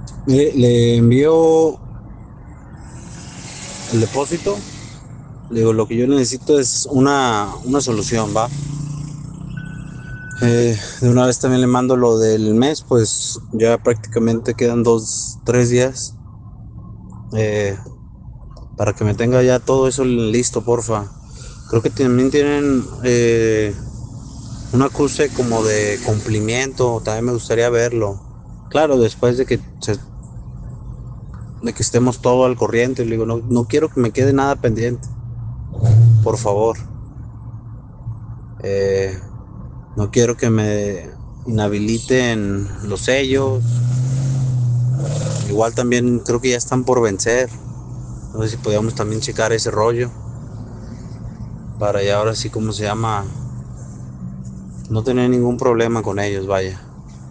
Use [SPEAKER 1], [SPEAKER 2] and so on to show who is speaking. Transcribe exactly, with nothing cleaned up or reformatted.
[SPEAKER 1] Mire, le envío el depósito. Le digo, lo que yo necesito es una, una solución, ¿va? Eh, de una vez también le mando lo del mes, pues ya prácticamente quedan dos, tres días. eh, para que me tenga ya todo eso listo, porfa. Creo que también tienen eh, un acuse como de cumplimiento, también me gustaría verlo. Claro, después de que se- de que estemos todo al corriente, le digo, no, no quiero que me quede nada pendiente, por favor. Eh, no quiero que me inhabiliten los sellos. Igual también creo que ya están por vencer. No sé si podíamos también checar ese rollo. Para ya ahora sí, ¿cómo se llama? No tener ningún problema con ellos, vaya.